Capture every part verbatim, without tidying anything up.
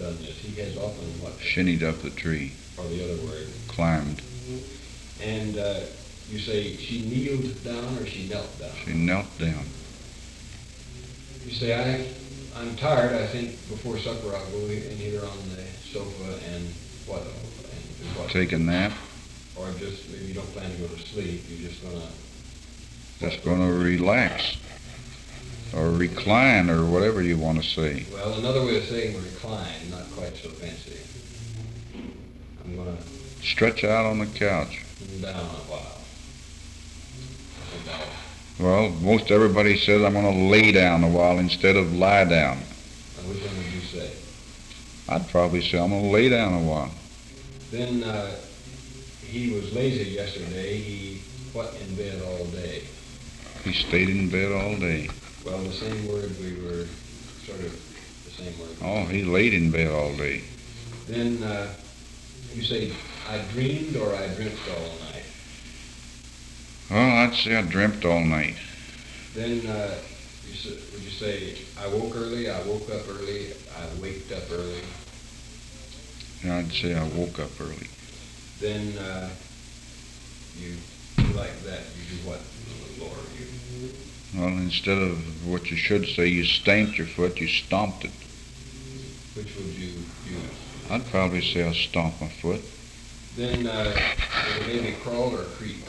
done this. He has often what? Shinnied up the tree. Or the other word. Climbed. And uh, you say she kneeled down or she knelt down? She knelt down. You say, I, I'm tired. I think before supper I'll go in here on the sofa and what? And what? Take a nap. Or just, maybe you don't plan to go to sleep. You're just going to... Just going to relax. Or recline, or whatever you want to say. Well, another way of saying recline, not quite so fancy. I'm going to... Stretch out on the couch. Down a while. Well, most everybody says I'm going to lay down a while instead of lie down. And which one would you say? I'd probably say I'm going to lay down a while. Then uh, he was lazy yesterday. He, what, in bed all day? He stayed in bed all day. Well, the same word, we were sort of the same word. Oh, he laid in bed all day. Then uh, you say, I dreamed or I dreamt all night? Well, I'd say I dreamt all night. Then uh, you say, would you say, I woke early, I woke up early, I waked up early? Yeah, I'd say I woke up early. Then uh, you, you like that, you do what, Lord? You, Well, instead of what you should say, you stamped your foot, you stomped it. Which would you use? I'd probably say I stomped my foot. Then, uh, did the baby crawl or creep?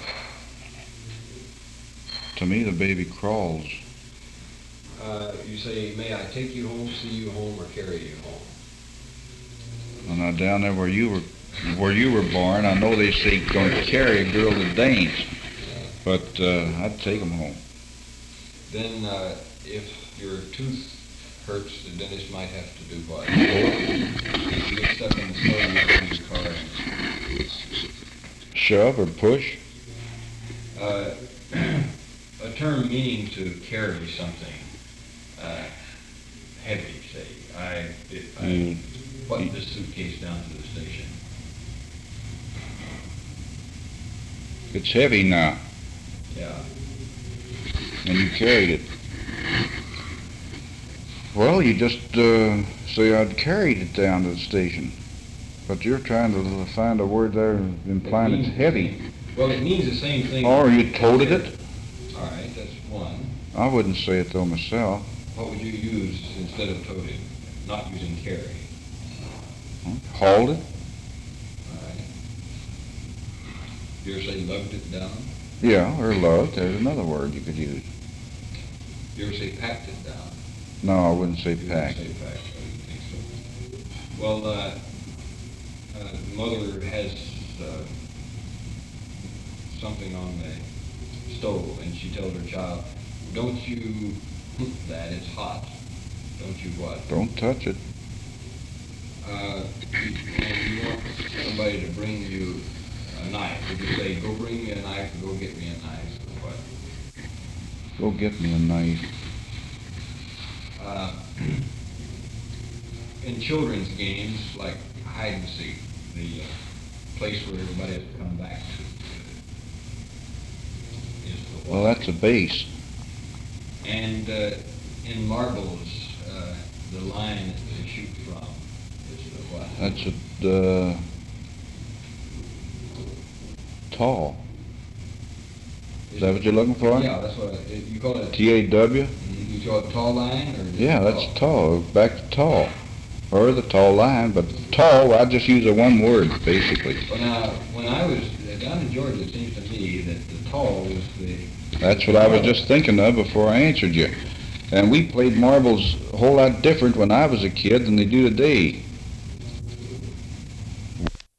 To me, the baby crawls. Uh, you say, may I take you home, see you home, or carry you home? Well, now down there where you were, where you were born, I know they say don't carry a girl to dance, but uh, I'd take them home. Then, uh, if your tooth hurts, the dentist might have to do what? If you get stuck in the snow, you get in your car. Shove or push? Uh, a term meaning to carry something uh, heavy, say. I, if I Mm. put this suitcase down to the station. It's heavy now, Yeah. and you carried it. Well, you just uh, say I'd carried it down to the station. But you're trying to find a word there implying It it's means- heavy. Well, it means the same thing. Or you toted it? All right, that's one. I wouldn't say it though myself. What would you use instead of toted? Not using carry. Hauled it? All right. You ever say lugged it down? Yeah, or loved. There's another word you could use. You ever say packed it down? No, I wouldn't say You wouldn't packed. say packed. I didn't think so. Well, uh, uh, mother has uh, something on the stove, and she told her child, "Don't you that? It's hot. Don't you what?" Don't touch it. Uh, you, and you want somebody to bring you a knife. Would you say, "Go bring me a knife," or "Go get me a knife," or what? Go get me a knife. Uh, in children's games like hide and seek, the uh, place where everybody has to come back to uh, is the Well, what? that's a base. And uh, in marbles, uh, the line that they shoot from is the what? That's a uh, tall. Is that what you're looking for? Yeah, that's what I, you call it. T A W? You call it tall line, or? just Yeah, that's tall? tall. Back to tall. Or the tall line, but tall, I just use a one word, basically. Well, now, when I was down in Georgia, it seems to me that the tall was the... That's what I was just thinking of before I answered you. And we played marbles a whole lot different when I was a kid than they do today.